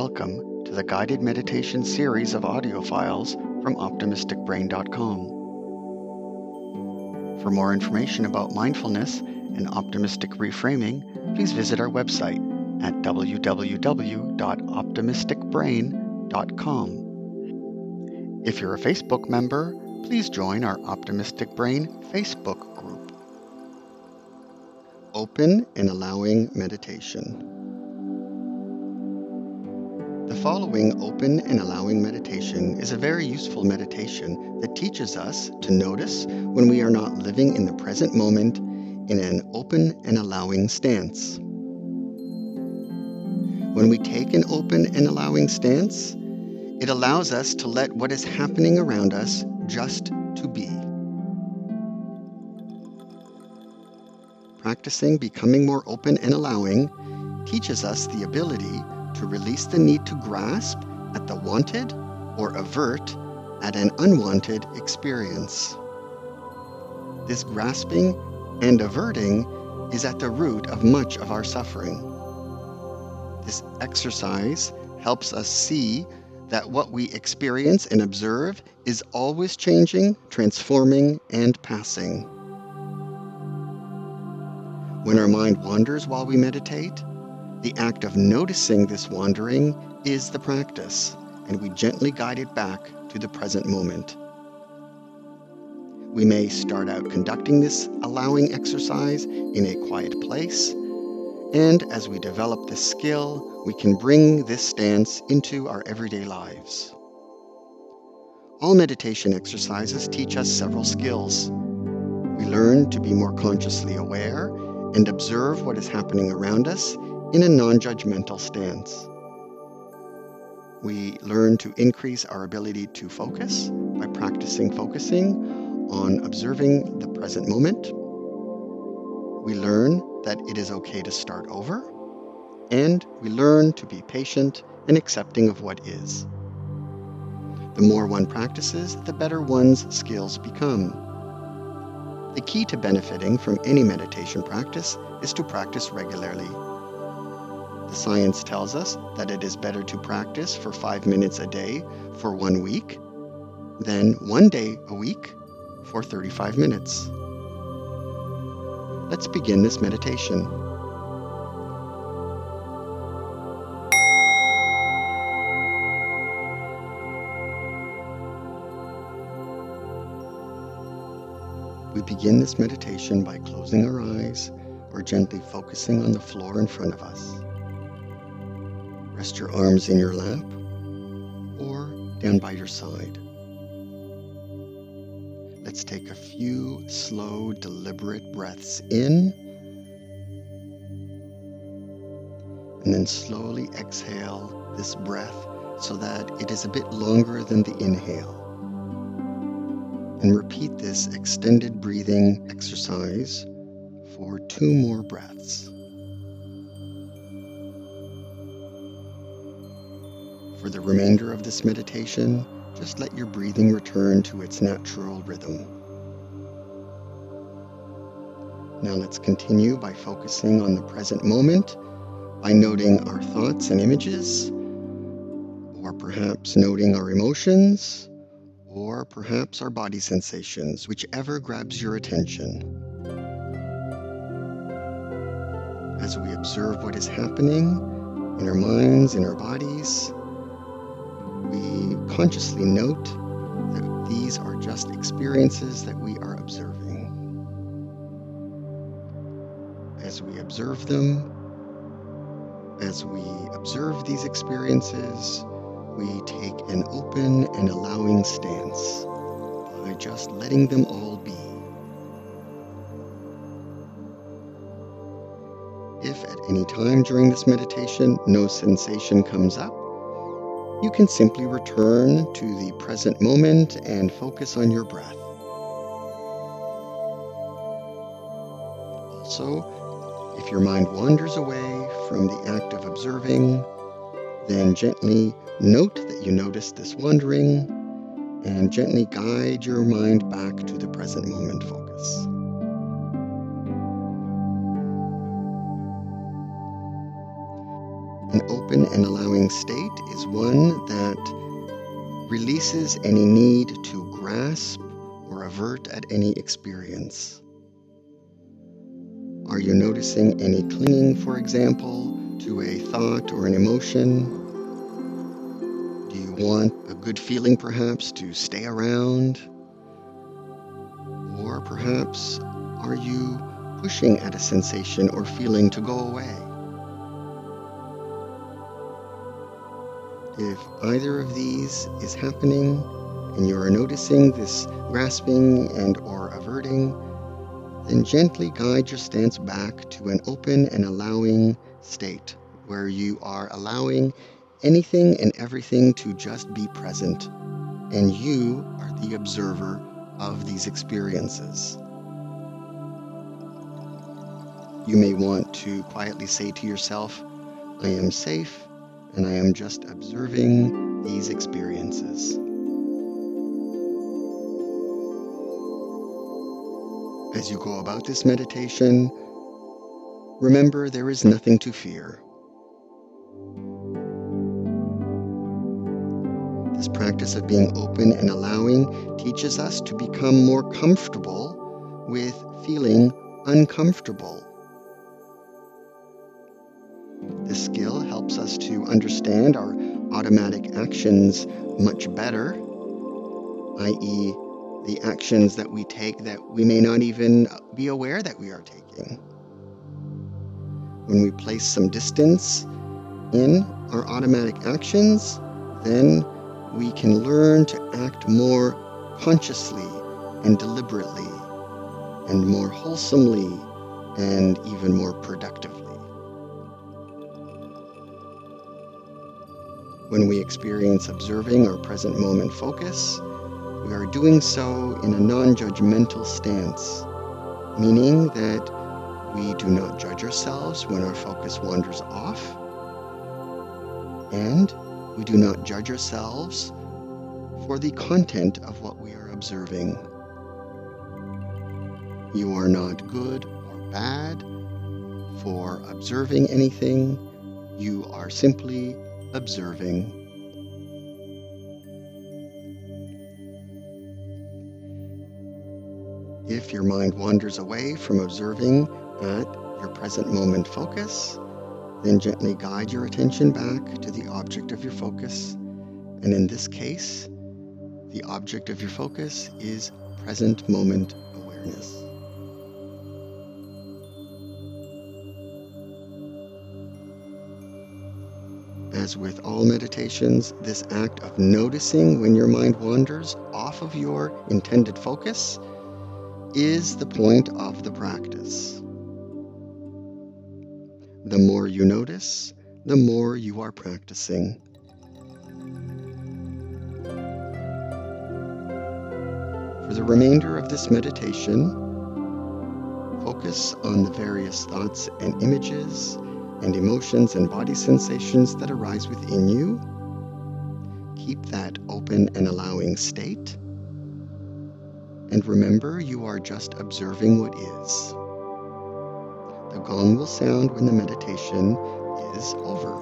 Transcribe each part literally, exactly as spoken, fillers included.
Welcome to the guided meditation series of audio files from optimistic brain dot com. For more information about mindfulness and optimistic reframing, please visit our website at w w w dot optimistic brain dot com. If you're a Facebook member, please join our Optimistic Brain Facebook group. Open and allowing meditation. The following open and allowing meditation is a very useful meditation that teaches us to notice when we are not living in the present moment in an open and allowing stance. When we take an open and allowing stance, it allows us to let what is happening around us just to be. Practicing becoming more open and allowing teaches us the ability to release the need to grasp at the wanted or avert at an unwanted experience. This grasping and averting is at the root of much of our suffering. This exercise helps us see that what we experience and observe is always changing, transforming, and passing. When our mind wanders while we meditate, the act of noticing this wandering is the practice, and we gently guide it back to the present moment. We may start out conducting this allowing exercise in a quiet place, and as we develop this skill, we can bring this stance into our everyday lives. All meditation exercises teach us several skills. We learn to be more consciously aware and observe what is happening around us in a non-judgmental stance. We learn to increase our ability to focus by practicing focusing on observing the present moment. We learn that it is okay to start over, and we learn to be patient and accepting of what is. The more one practices, the better one's skills become. The key to benefiting from any meditation practice is to practice regularly. The science tells us that it is better to practice for five minutes a day for one week than one day a week for thirty-five minutes. Let's begin this meditation. We begin this meditation by closing our eyes or gently focusing on the floor in front of us. Rest your arms in your lap or down by your side. Let's take a few slow, deliberate breaths in, and then slowly exhale this breath so that it is a bit longer than the inhale. And repeat this extended breathing exercise for two more breaths. For the remainder of this meditation, just let your breathing return to its natural rhythm. Now let's continue by focusing on the present moment, by noting our thoughts and images, or perhaps noting our emotions, or perhaps our body sensations, whichever grabs your attention. As we observe what is happening in our minds, in our bodies, we consciously note that these are just experiences that we are observing. As we observe them, as we observe these experiences, we take an open and allowing stance by just letting them all be. If at any time during this meditation no sensation comes up, you can simply return to the present moment and focus on your breath. Also, if your mind wanders away from the act of observing, then gently note that you notice this wandering and gently guide your mind back to the present moment focus. An open and allowing state is one that releases any need to grasp or avert at any experience. Are you noticing any clinging, for example, to a thought or an emotion? Do you want a good feeling perhaps to stay around? Or perhaps are you pushing at a sensation or feeling to go away? If either of these is happening and you are noticing this grasping and or averting, then gently guide your stance back to an open and allowing state where you are allowing anything and everything to just be present, and you are the observer of these experiences. You may want to quietly say to yourself, I am safe and I am just observing these experiences. As you go about this meditation, remember there is nothing to fear. This practice of being open and allowing teaches us to become more comfortable with feeling uncomfortable. This skill helps us to understand our automatic actions much better, that is, the actions that we take that we may not even be aware that we are taking. When we place some distance in our automatic actions, then we can learn to act more consciously and deliberately, and more wholesomely, and even more productively. When we experience observing our present moment focus, we are doing so in a non-judgmental stance, meaning that we do not judge ourselves when our focus wanders off, and we do not judge ourselves for the content of what we are observing. You are not good or bad for observing anything. You are simply observing. If your mind wanders away from observing at your present moment focus, then gently guide your attention back to the object of your focus. And in this case, the object of your focus is present moment awareness. As with all meditations, this act of noticing when your mind wanders off of your intended focus is the point of the practice. The more you notice, the more you are practicing. For the remainder of this meditation, focus on the various thoughts and images and emotions and body sensations that arise within you. Keep that open and allowing state. And remember, you are just observing what is. The gong will sound when the meditation is over.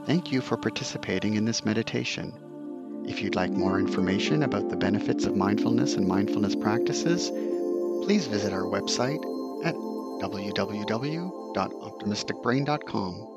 Thank you for participating in this meditation. If you'd like more information about the benefits of mindfulness and mindfulness practices, please visit our website at w w w dot optimistic brain dot com.